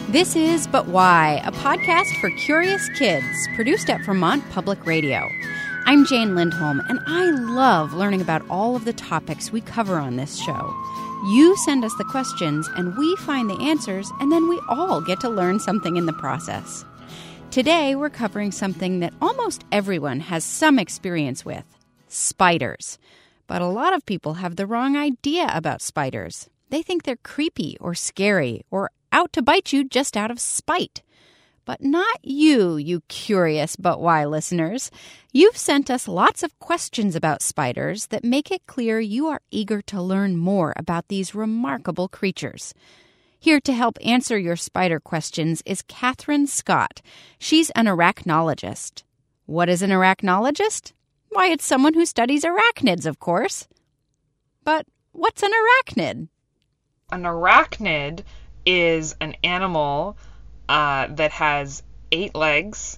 This is But Why, a podcast for curious kids, produced at Vermont Public Radio. I'm Jane Lindholm, and I love learning about all of the topics we cover on this show. You send us the questions, and we find the answers, and then we all get to learn something in the process. Today, we're covering something that almost everyone has some experience with: spiders. But a lot of people have the wrong idea about spiders. They think they're creepy or scary or out to bite you just out of spite. But not you, you curious But Why listeners. You've sent us lots of questions about spiders that make it clear you are eager to learn more about these remarkable creatures. Here to help answer your spider questions is Catherine Scott. She's an arachnologist. What is an arachnologist? Why, it's someone who studies arachnids, of course. But what's an arachnid? An arachnid is an animal that has 8 legs,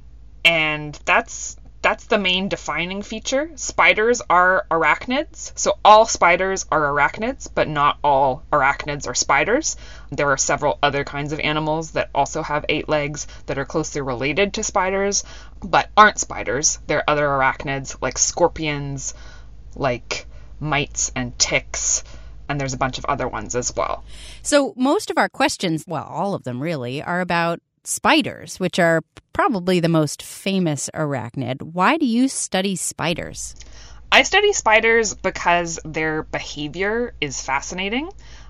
and that's the main defining feature. Spiders are arachnids, so all spiders are arachnids, but not all arachnids are spiders. There are several other kinds of animals that also have 8 legs that are closely related to spiders, but aren't spiders. There are other arachnids like scorpions, like mites and ticks, and there's a bunch of other ones as well. So most of our questions, well, all of them really, are about spiders, which are probably the most famous arachnid. Why do you study spiders? I study spiders because their behavior is fascinating.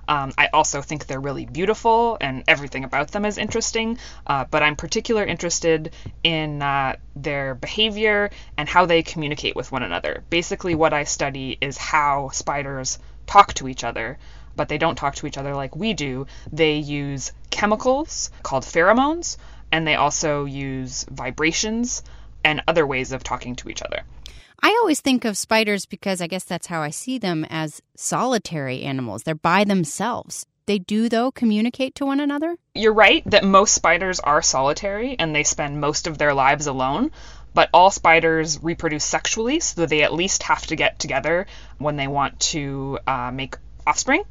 I also think they're really beautiful, and everything about them is interesting, but I'm particularly interested in their behavior and how they communicate with one another. Basically, what I study is how spiders talk to each other, but they don't talk to each other like we do. They use chemicals called pheromones, and they also use vibrations and other ways of talking to each other. I always think of spiders, because I guess that's how I see them, as solitary animals. They're by themselves. They do, though, communicate to one another? You're right that most spiders are solitary, and they spend most of their lives alone. But all spiders reproduce sexually, so they at least have to get together when they want to make offspring.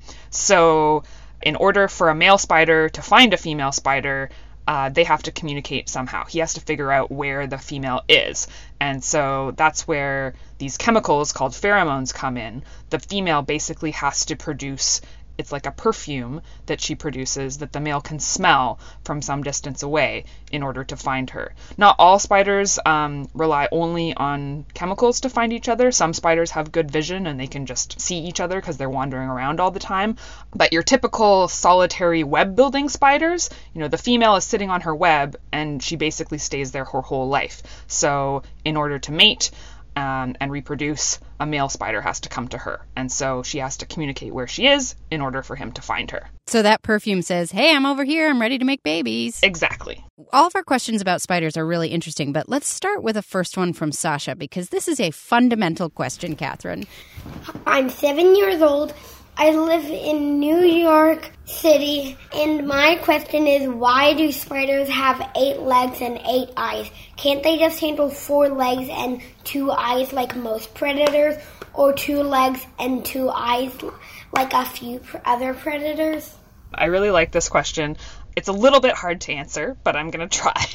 So in order for a male spider to find a female spider, they have to communicate somehow. He has to figure out where the female is. And so that's where these chemicals called pheromones come in. The female basically has to produce, it's like a perfume that she produces that the male can smell from some distance away in order to find her. Not all spiders rely only on chemicals to find each other. Some spiders have good vision and they can just see each other because they're wandering around all the time. But your typical solitary web building spiders, the female is sitting on her web and she basically stays there her whole life. So in order to mate and reproduce, a male spider has to come to her. And so she has to communicate where she is in order for him to find her. So that perfume says, hey, I'm over here. I'm ready to make babies. Exactly. All of our questions about spiders are really interesting, but let's start with a first one from Sasha, because this is a fundamental question, Catherine. I'm 7 years old. I live in New York City, and my question is, why do spiders have 8 legs and 8 eyes? Can't they just handle 4 legs and 2 eyes like most predators, or 2 legs and 2 eyes like a few other predators? I really like this question. It's a little bit hard to answer, but I'm going to try.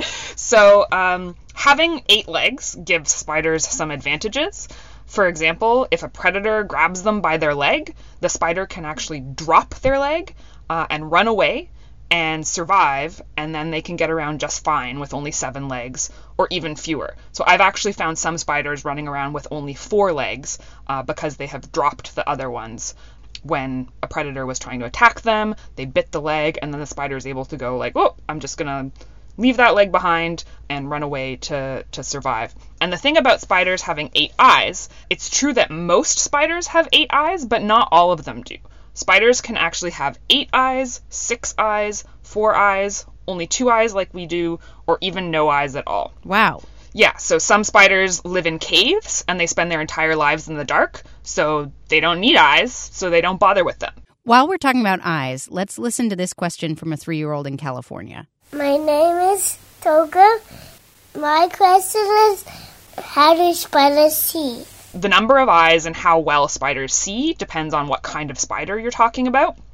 So, having 8 legs gives spiders some advantages. For example, if a predator grabs them by their leg, the spider can actually drop their leg and run away and survive, and then they can get around just fine with only 7 legs or even fewer. So I've actually found some spiders running around with only 4 legs because they have dropped the other ones. When a predator was trying to attack them, they bit the leg, and then the spider is able to go like, oh, I'm just going to leave that leg behind and run away to survive. And the thing about spiders having 8 eyes, it's true that most spiders have 8 eyes, but not all of them do. Spiders can actually have 8 eyes, 6 eyes, 4 eyes, only 2 eyes like we do, or even no eyes at all. Wow. Yeah, so some spiders live in caves and they spend their entire lives in the dark, so they don't need eyes, so they don't bother with them. While we're talking about eyes, let's listen to this question from a 3-year-old in California. My name is Toga. My question is, how do spiders see? The number of eyes and how well spiders see depends on what kind of spider you're talking about.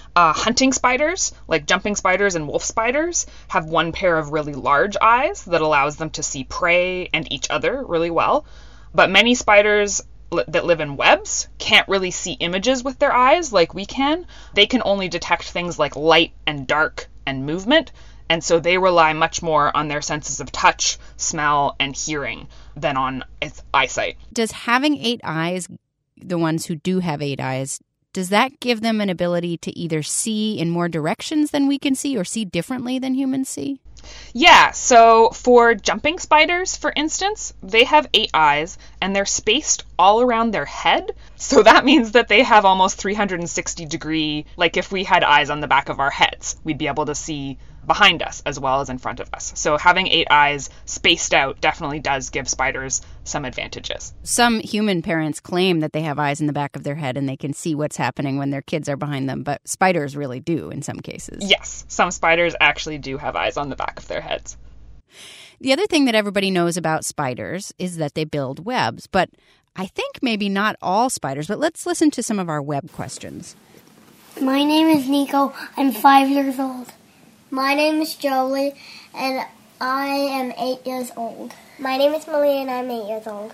Hunting spiders, like jumping spiders and wolf spiders, have one pair of really large eyes that allows them to see prey and each other really well. But many spiders that live in webs can't really see images with their eyes like we can. They can only detect things like light and dark and movement, and so they rely much more on their senses of touch, smell, and hearing than on its eyesight. Does having 8 eyes, the ones who do have 8 eyes, does that give them an ability to either see in more directions than we can see or see differently than humans see? Yeah, so for jumping spiders, for instance, they have 8 eyes and they're spaced all around their head. So that means that they have almost 360 degree, like if we had eyes on the back of our heads, we'd be able to see behind us as well as in front of us. So having 8 eyes spaced out definitely does give spiders some advantages. Some human parents claim that they have eyes in the back of their head and they can see what's happening when their kids are behind them, but spiders really do in some cases. Yes, some spiders actually do have eyes on the back of their heads. The other thing that everybody knows about spiders is that they build webs, but I think maybe not all spiders, but let's listen to some of our web questions. My name is Nico. I'm 5 years old. My name is Jolie, and I am 8 years old. My name is Malia, and I'm 8 years old.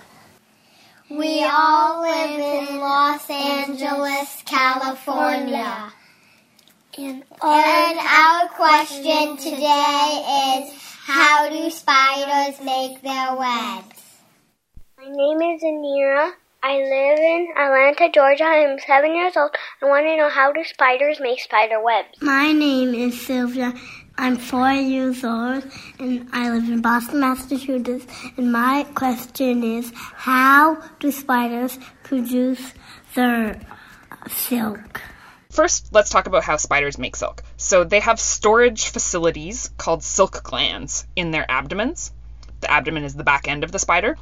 We all live in Los Angeles, California. And our question today is, how do spiders make their webs? My name is Anira. I live in Atlanta, Georgia. I'm 7 years old. I want to know, how do spiders make spider webs? My name is Sylvia. I'm 4 years old, and I live in Boston, Massachusetts. And my question is, how do spiders produce their silk? First, let's talk about how spiders make silk. So they have storage facilities called silk glands in their abdomens. The abdomen is the back end of the spider.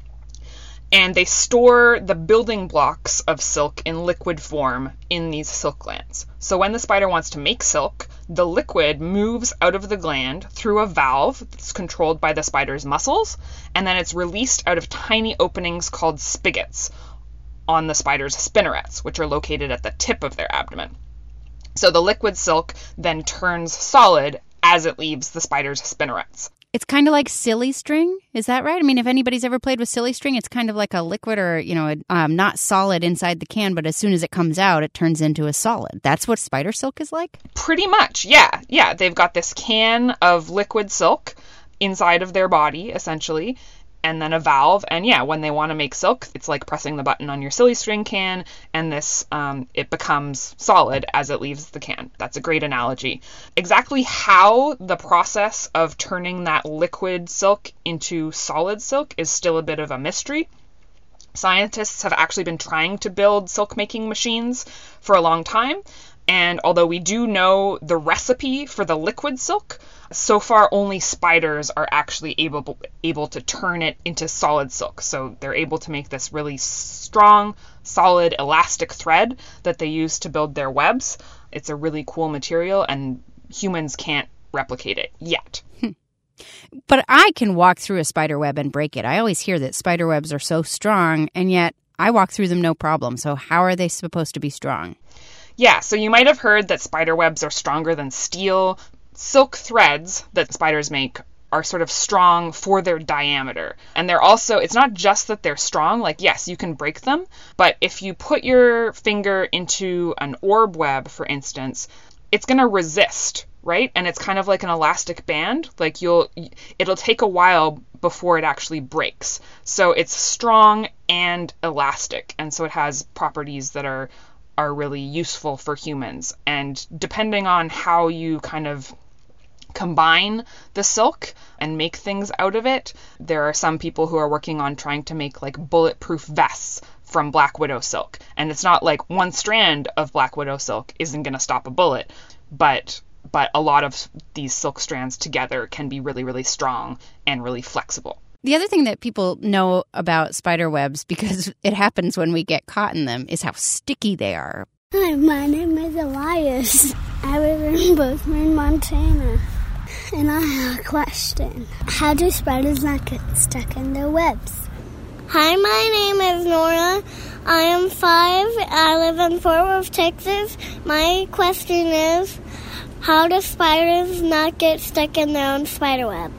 And they store the building blocks of silk in liquid form in these silk glands. So when the spider wants to make silk, the liquid moves out of the gland through a valve that's controlled by the spider's muscles, and then it's released out of tiny openings called spigots on the spider's spinnerets, which are located at the tip of their abdomen. So the liquid silk then turns solid as it leaves the spider's spinnerets. It's kind of like silly string. Is that right? I mean, if anybody's ever played with silly string, it's kind of like a liquid or, not solid inside the can, but as soon as it comes out, it turns into a solid. That's what spider silk is like? Pretty much, yeah. Yeah, they've got this can of liquid silk inside of their body, essentially, and then a valve. And yeah, when they want to make silk, it's like pressing the button on your silly string can, and this it becomes solid as it leaves the can. That's a great analogy. Exactly how the process of turning that liquid silk into solid silk is still a bit of a mystery. Scientists have actually been trying to build silk-making machines for a long time, and although we do know the recipe for the liquid silk, so far only spiders are actually able to turn it into solid silk. So they're able to make this really strong, solid, elastic thread that they use to build their webs. It's a really cool material, and humans can't replicate it yet. But I can walk through a spider web and break it. I always hear that spider webs are so strong, and yet I walk through them no problem. So how are they supposed to be strong? Yeah, so you might have heard that spider webs are stronger than steel. Silk threads that spiders make are sort of strong for their diameter. And they're also, it's not just that they're strong, like yes, you can break them, but if you put your finger into an orb web, for instance, it's going to resist, right? And it's kind of like an elastic band. Like it'll take a while before it actually breaks. So it's strong and elastic. And so it has properties that are really useful for humans. And depending on how you kind of combine the silk and make things out of it, there are some people who are working on trying to make like bulletproof vests from black widow silk. And it's not like one strand of black widow silk isn't going to stop a bullet, but a lot of these silk strands together can be really, really strong and really flexible. The other thing that people know about spider webs, because it happens when we get caught in them, is how sticky they are. Hi, my name is Elias. I live in Bozeman, Montana. And I have a question. How do spiders not get stuck in their webs? Hi, my name is Nora. I am 5. I live in Fort Worth, Texas. My question is, how do spiders not get stuck in their own spider web?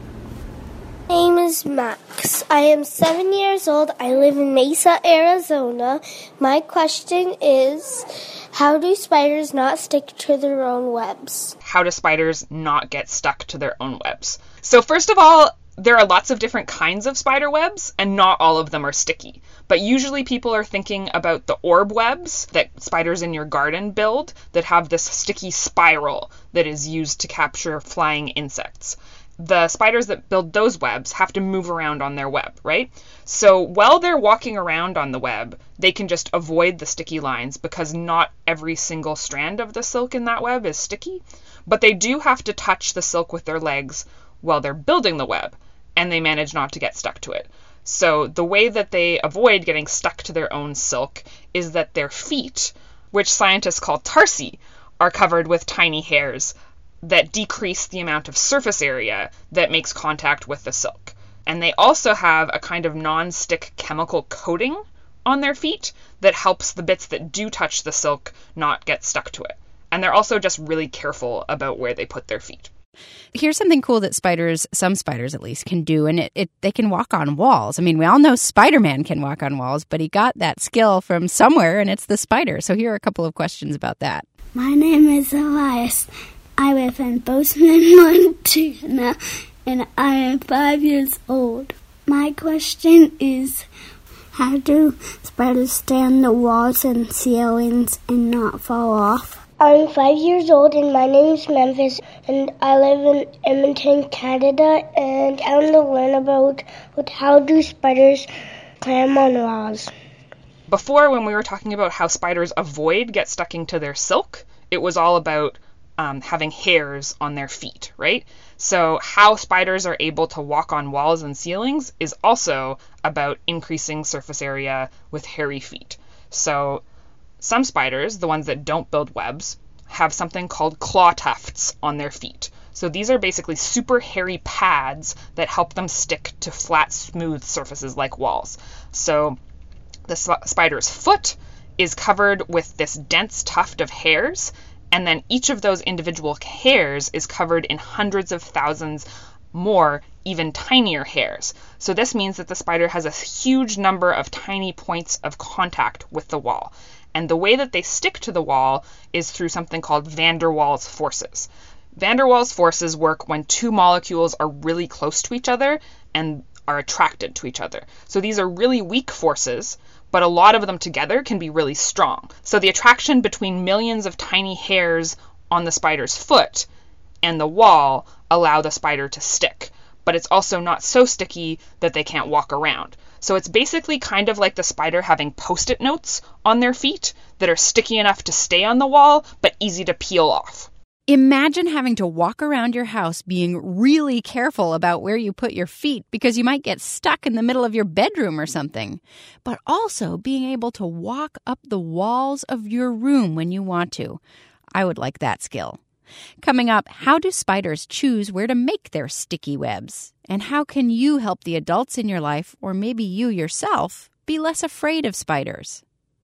My name is Max. I am 7 years old. I live in Mesa, Arizona. My question is, how do spiders not stick to their own webs? How do spiders not get stuck to their own webs? So first of all, there are lots of different kinds of spider webs, and not all of them are sticky. But usually people are thinking about the orb webs that spiders in your garden build that have this sticky spiral that is used to capture flying insects. The spiders that build those webs have to move around on their web, right? So while they're walking around on the web, they can just avoid the sticky lines because not every single strand of the silk in that web is sticky. But they do have to touch the silk with their legs while they're building the web, and they manage not to get stuck to it. So the way that they avoid getting stuck to their own silk is that their feet, which scientists call tarsi, are covered with tiny hairs that decrease the amount of surface area that makes contact with the silk. And they also have a kind of non-stick chemical coating on their feet that helps the bits that do touch the silk not get stuck to it. And they're also just really careful about where they put their feet. Here's something cool that spiders, some spiders at least, can do, and they can walk on walls. I mean, we all know Spider-Man can walk on walls, but he got that skill from somewhere, and it's the spider. So here are a couple of questions about that. My name is Elias. I live in Bozeman, Montana, and I am 5 years old. My question is, how do spiders stay on the walls and ceilings and not fall off? I'm 5 years old, and my name is Memphis, and I live in Edmonton, Canada, and I want to learn about how do spiders climb on walls. Before, when we were talking about how spiders avoid get stucking to their silk, it was all about having hairs on their feet, right? So how spiders are able to walk on walls and ceilings is also about increasing surface area with hairy feet. So some spiders, the ones that don't build webs, have something called claw tufts on their feet. So these are basically super hairy pads that help them stick to flat, smooth surfaces like walls. So the spider's foot is covered with this dense tuft of hairs, and then each of those individual hairs is covered in hundreds of thousands more, even tinier hairs. So this means that the spider has a huge number of tiny points of contact with the wall. And the way that they stick to the wall is through something called van der Waals forces. Van der Waals forces work when two molecules are really close to each other and are attracted to each other. So these are really weak forces, but a lot of them together can be really strong. So the attraction between millions of tiny hairs on the spider's foot and the wall allow the spider to stick. But it's also not so sticky that they can't walk around. So it's basically kind of like the spider having Post-it notes on their feet that are sticky enough to stay on the wall, but easy to peel off. Imagine having to walk around your house being really careful about where you put your feet because you might get stuck in the middle of your bedroom or something. But also being able to walk up the walls of your room when you want to. I would like that skill. Coming up, how do spiders choose where to make their sticky webs? And how can you help the adults in your life, or maybe you yourself, be less afraid of spiders?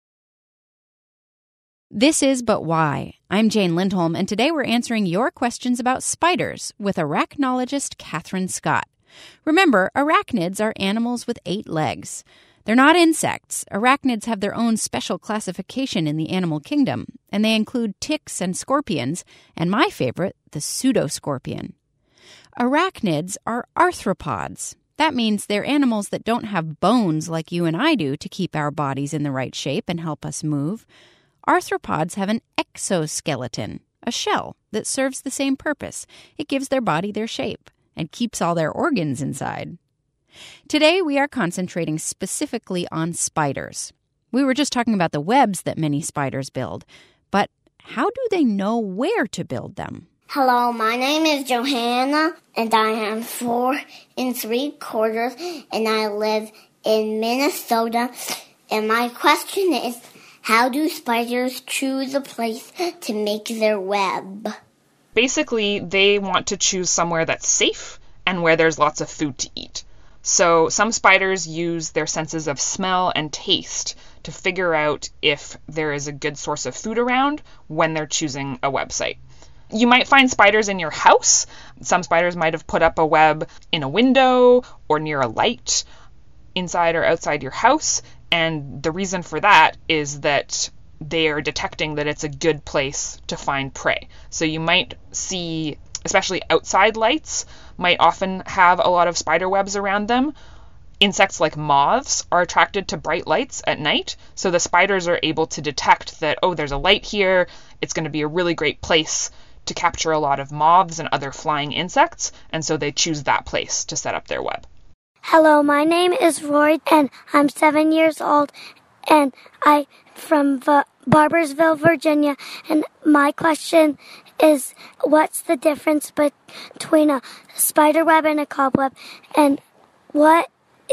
This is But Why. I'm Jane Lindholm, and today we're answering your questions about spiders with arachnologist Catherine Scott. Remember, arachnids are animals with 8 legs. They're not insects. Arachnids have their own special classification in the animal kingdom, and they include ticks and scorpions, and my favorite, the pseudoscorpion. Arachnids are arthropods. That means they're animals that don't have bones like you and I do to keep our bodies in the right shape and help us move. Arthropods have an exoskeleton, a shell that serves the same purpose. It gives their body their shape and keeps all their organs inside. Today, we are concentrating specifically on spiders. We were just talking about the webs that many spiders build, but how do they know where to build them? Hello, my name is Johanna, and I am 4 3/4, and I live in Minnesota. And my question is, how do spiders choose a place to make their web? Basically, they want to choose somewhere that's safe and where there's lots of food to eat. So some spiders use their senses of smell and taste to figure out if there is a good source of food around when they're choosing a website. You might find spiders in your house. Some spiders might have put up a web in a window or near a light inside or outside your house. And the reason for that is that they are detecting that it's a good place to find prey. So you might see, especially outside lights, might often have a lot of spider webs around them. Insects like moths are attracted to bright lights at night, so the spiders are able to detect that, oh, there's a light here, it's going to be a really great place to capture a lot of moths and other flying insects, and so they choose that place to set up their web. Hello, my name is Roy, and I'm 7 years old, and I'm from Barbersville, Virginia, and my question is, what's the difference between a spider web and a cobweb, and what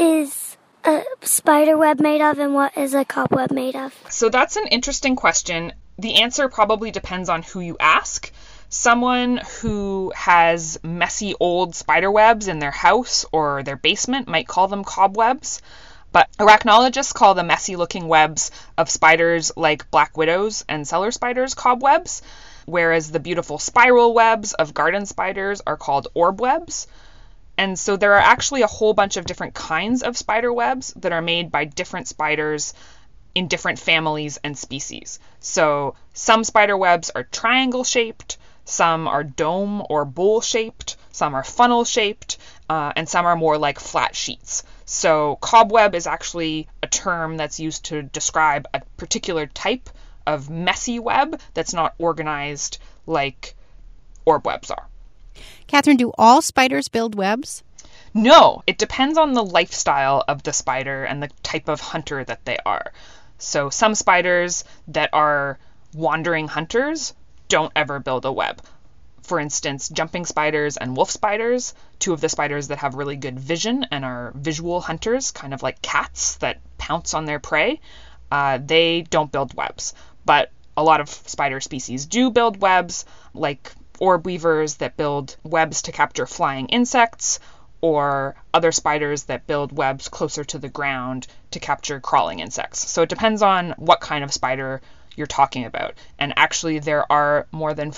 is a spider web made of and what is a cobweb made of? So that's an interesting question. The answer probably depends on who you ask. Someone who has messy old spider webs in their house or their basement might call them cobwebs, but arachnologists call the messy-looking webs of spiders like black widows and cellar spiders cobwebs, whereas the beautiful spiral webs of garden spiders are called orb webs. And so there are actually a whole bunch of different kinds of spider webs that are made by different spiders in different families and species. So some spider webs are triangle-shaped, some are dome or bowl-shaped, some are funnel-shaped, and some are more like flat sheets. So cobweb is actually a term that's used to describe a particular type of messy web that's not organized like orb webs are. Catherine, do all spiders build webs? No, it depends on the lifestyle of the spider and the type of hunter that they are. So some spiders that are wandering hunters don't ever build a web. For instance, jumping spiders and wolf spiders, two of the spiders that have really good vision and are visual hunters, kind of like cats that pounce on their prey, they don't build webs. But a lot of spider species do build webs, like orb weavers that build webs to capture flying insects, or other spiders that build webs closer to the ground to capture crawling insects. So it depends on what kind of spider you're talking about. And actually there are more than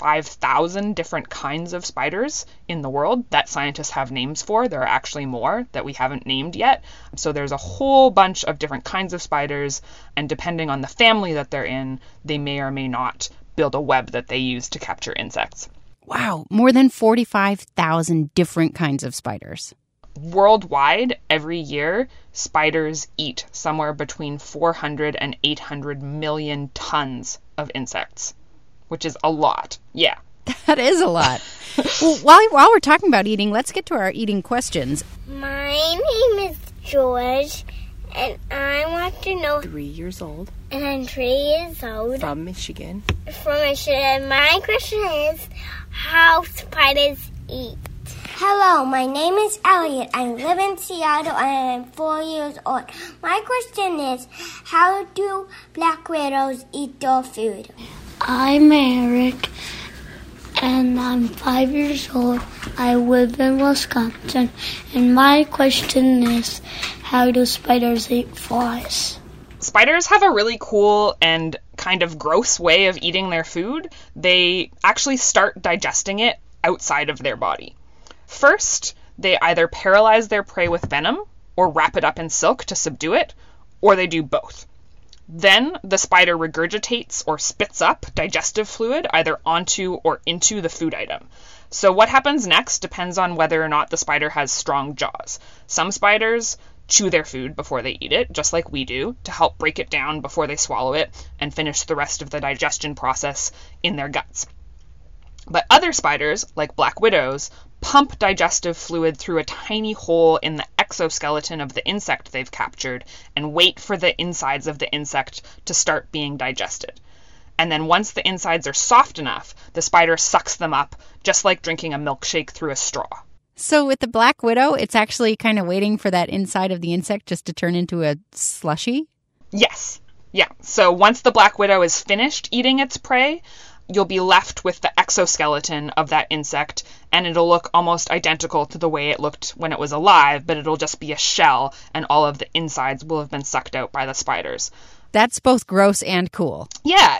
45,000 different kinds of spiders in the world that scientists have names for. There are actually more that we haven't named yet. So there's a whole bunch of different kinds of spiders, and depending on the family that they're in, they may or may not build a web that they use to capture insects. Wow, more than 45,000 different kinds of spiders. Worldwide, every year, spiders eat somewhere between 400 and 800 million tons of insects, which is a lot. Yeah. That is a lot. Well, while we're talking about eating, let's get to our eating questions. My name is George, and I want to know... 3 years old. And I'm 3 years old. From Michigan. From Michigan. My question is, how spiders eat? Hello, my name is Elliot. I live in Seattle and I'm 4 years old. My question is, how do black widows eat their food? I'm Eric, and I'm 5 years old. I live in Wisconsin, and my question is, how do spiders eat flies? Spiders have a really cool and kind of gross way of eating their food. They actually start digesting it outside of their body. First, they either paralyze their prey with venom or wrap it up in silk to subdue it, or they do both. Then the spider regurgitates or spits up digestive fluid either onto or into the food item. So what happens next depends on whether or not the spider has strong jaws. Some spiders chew their food before they eat it, just like we do, to help break it down before they swallow it and finish the rest of the digestion process in their guts. But other spiders, like black widows, pump digestive fluid through a tiny hole in the exoskeleton of the insect they've captured and wait for the insides of the insect to start being digested. And then once the insides are soft enough, the spider sucks them up, just like drinking a milkshake through a straw. So with the black widow, it's actually kind of waiting for that inside of the insect just to turn into a slushy? Yes. Yeah. So once the black widow is finished eating its prey, you'll be left with the exoskeleton of that insect, and it'll look almost identical to the way it looked when it was alive, but it'll just be a shell, and all of the insides will have been sucked out by the spiders. That's both gross and cool. Yeah.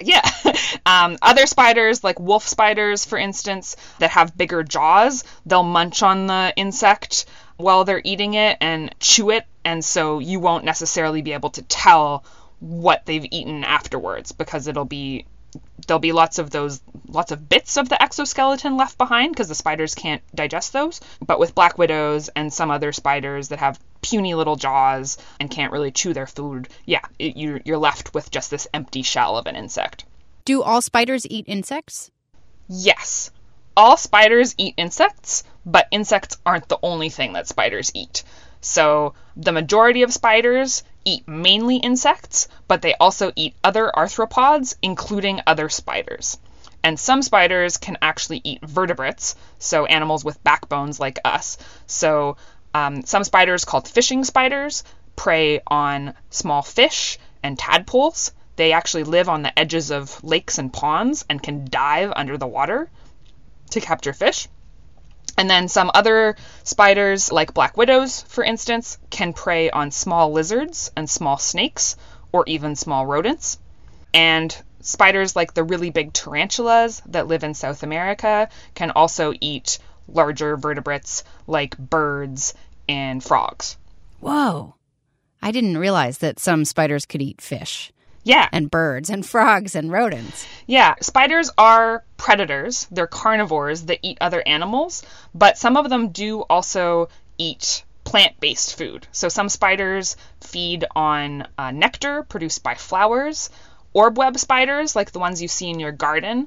Other spiders, like wolf spiders, for instance, that have bigger jaws, they'll munch on the insect while they're eating it and chew it, and so you won't necessarily be able to tell what they've eaten afterwards, because there'll be lots of bits of the exoskeleton left behind because the spiders can't digest those. But with black widows and some other spiders that have puny little jaws and can't really chew their food, you're left with just this empty shell of an insect. Do all spiders eat insects? Yes. All spiders eat insects, but insects aren't the only thing that spiders eat. So the majority of spiders eat mainly insects, but they also eat other arthropods, including other spiders. And some spiders can actually eat vertebrates, so animals with backbones like us. So some spiders, called fishing spiders, prey on small fish and tadpoles. They actually live on the edges of lakes and ponds and can dive under the water to capture fish. And then some other spiders, like black widows, for instance, can prey on small lizards and small snakes, or even small rodents. And spiders like the really big tarantulas that live in South America can also eat larger vertebrates like birds and frogs. Whoa. I didn't realize that some spiders could eat fish. Yeah. And birds and frogs and rodents. Yeah, spiders are predators. They're carnivores that eat other animals, but some of them do also eat plant-based food. So some spiders feed on nectar produced by flowers. Orb-web spiders, like the ones you see in your garden,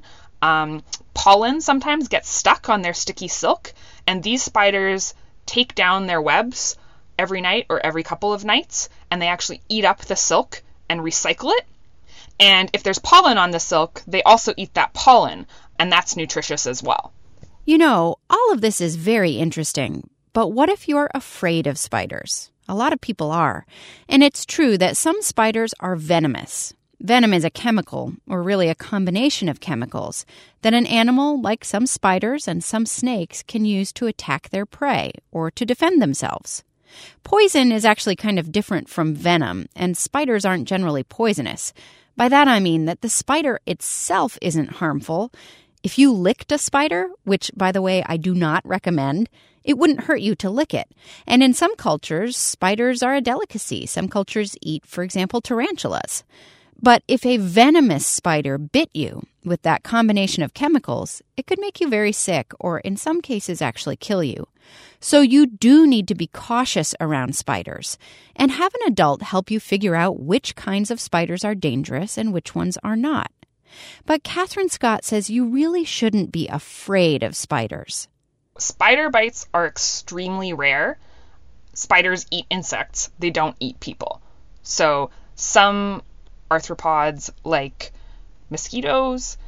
pollen sometimes gets stuck on their sticky silk, and these spiders take down their webs every night or every couple of nights, and they actually eat up the silk and recycle it. And if there's pollen on the silk, they also eat that pollen, and that's nutritious as well. You know, all of this is very interesting, but what if you're afraid of spiders? A lot of people are. And it's true that some spiders are venomous. Venom is a chemical, or really a combination of chemicals, that an animal, like some spiders and some snakes, can use to attack their prey or to defend themselves. Poison is actually kind of different from venom, and spiders aren't generally poisonous. By that I mean that the spider itself isn't harmful. If you licked a spider, which, by the way, I do not recommend, it wouldn't hurt you to lick it. And in some cultures, spiders are a delicacy. Some cultures eat, for example, tarantulas. But if a venomous spider bit you with that combination of chemicals, it could make you very sick or in some cases actually kill you. So you do need to be cautious around spiders and have an adult help you figure out which kinds of spiders are dangerous and which ones are not. But Catherine Scott says you really shouldn't be afraid of spiders. Spider bites are extremely rare. Spiders eat insects. They don't eat people. So some arthropods like mosquitoes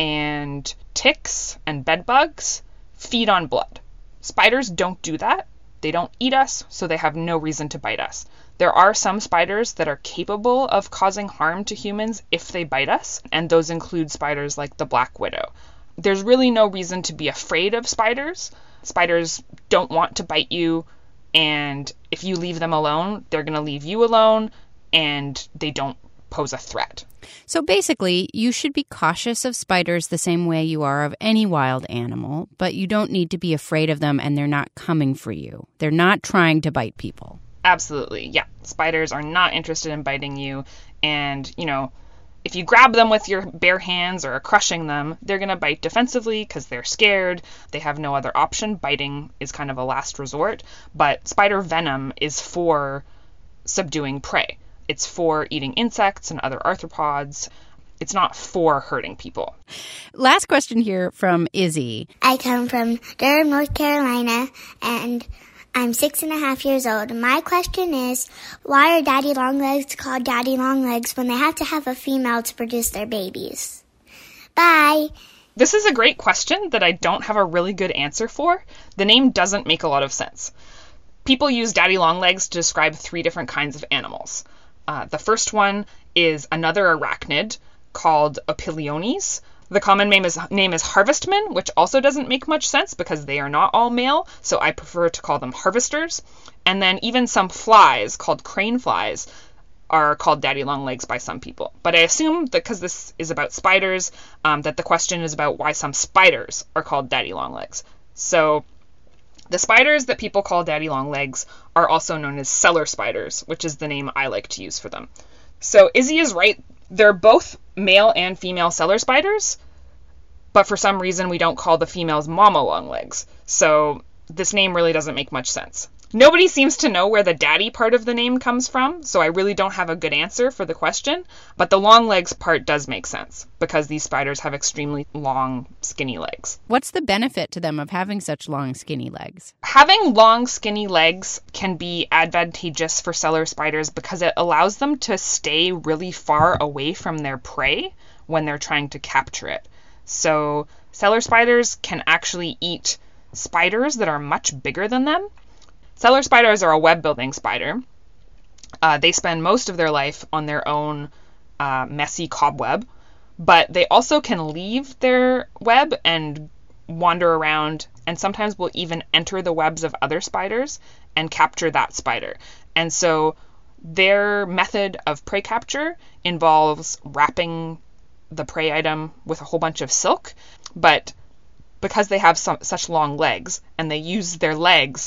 and ticks and bedbugs feed on blood. Spiders don't do that. They don't eat us, so they have no reason to bite us. There are some spiders that are capable of causing harm to humans if they bite us, and those include spiders like the black widow. There's really no reason to be afraid of spiders. Spiders don't want to bite you, and if you leave them alone, they're going to leave you alone, and they don't pose a threat. So basically, you should be cautious of spiders the same way you are of any wild animal, but you don't need to be afraid of them, and they're not coming for you. They're not trying to bite people. Absolutely, yeah. Spiders are not interested in biting you, and, if you grab them with your bare hands or are crushing them, they're going to bite defensively because they're scared. They have no other option. Biting is kind of a last resort, but spider venom is for subduing prey. It's for eating insects and other arthropods. It's not for hurting people. Last question here from Izzy. I come from Durham, North Carolina, and I'm 6.5 years old. My question is, why are daddy longlegs called daddy longlegs when they have to have a female to produce their babies? Bye. This is a great question that I don't have a really good answer for. The name doesn't make a lot of sense. People use daddy longlegs to describe 3 different kinds of animals. The first one is another arachnid called Opiliones. The common name is harvestman, which also doesn't make much sense because they are not all male, so I prefer to call them harvesters. And then even some flies called crane flies are called daddy long legs by some people. But I assume that because this is about spiders, that the question is about why some spiders are called daddy long legs. So the spiders that people call daddy long legs are also known as cellar spiders, which is the name I like to use for them. So Izzy is right. They're both male and female cellar spiders, but for some reason we don't call the females mama long legs. So this name really doesn't make much sense. Nobody seems to know where the daddy part of the name comes from, so I really don't have a good answer for the question, but the long legs part does make sense because these spiders have extremely long, skinny legs. What's the benefit to them of having such long, skinny legs? Having long, skinny legs can be advantageous for cellar spiders because it allows them to stay really far away from their prey when they're trying to capture it. So cellar spiders can actually eat spiders that are much bigger than them. Cellar spiders are a web-building spider. They spend most of their life on their own messy cobweb, but they also can leave their web and wander around, and sometimes will even enter the webs of other spiders and capture that spider. And so their method of prey capture involves wrapping the prey item with a whole bunch of silk, but because they have such long legs, and they use their legs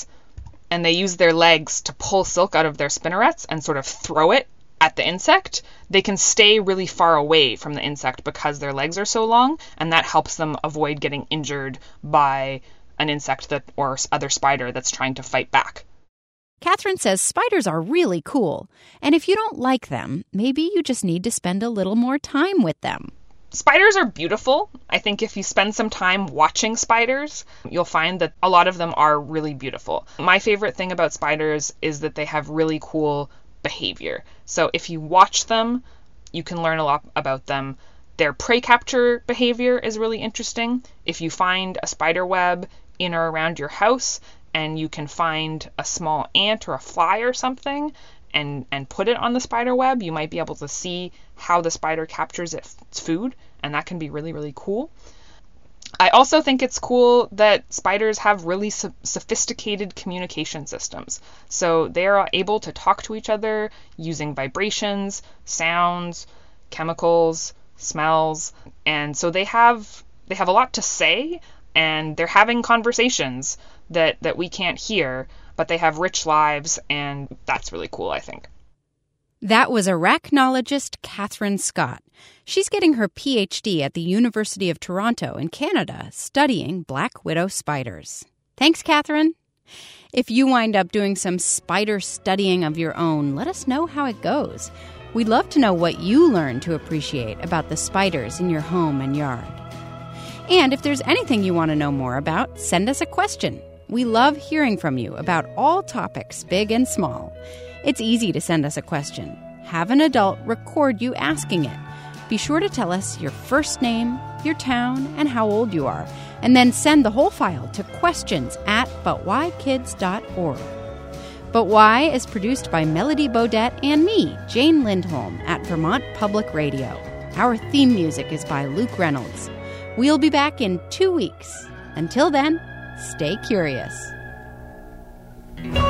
to pull silk out of their spinnerets and sort of throw it at the insect, they can stay really far away from the insect because their legs are so long, and that helps them avoid getting injured by an insect or other spider that's trying to fight back. Catherine says spiders are really cool, and if you don't like them, maybe you just need to spend a little more time with them. Spiders are beautiful. I think if you spend some time watching spiders, you'll find that a lot of them are really beautiful. My favorite thing about spiders is that they have really cool behavior. So if you watch them, you can learn a lot about them. Their prey capture behavior is really interesting. If you find a spider web in or around your house and you can find a small ant or a fly or something and put it on the spider web, you might be able to see how the spider captures its food, and that can be really, really cool. I also think it's cool that spiders have really sophisticated communication systems. So they are able to talk to each other using vibrations, sounds, chemicals, smells, and so they have a lot to say, and they're having conversations that we can't hear, but they have rich lives, and that's really cool, I think. That was arachnologist Catherine Scott. She's getting her PhD at the University of Toronto in Canada, studying black widow spiders. Thanks, Catherine. If you wind up doing some spider studying of your own, let us know how it goes. We'd love to know what you learn to appreciate about the spiders in your home and yard. And if there's anything you want to know more about, send us a question. We love hearing from you about all topics, big and small. It's easy to send us a question. Have an adult record you asking it. Be sure to tell us your first name, your town, and how old you are, and then send the whole file to questions@butwhykids.org. But Why is produced by Melody Bodette and me, Jane Lindholm, at Vermont Public Radio. Our theme music is by Luke Reynolds. We'll be back in 2 weeks. Until then, stay curious.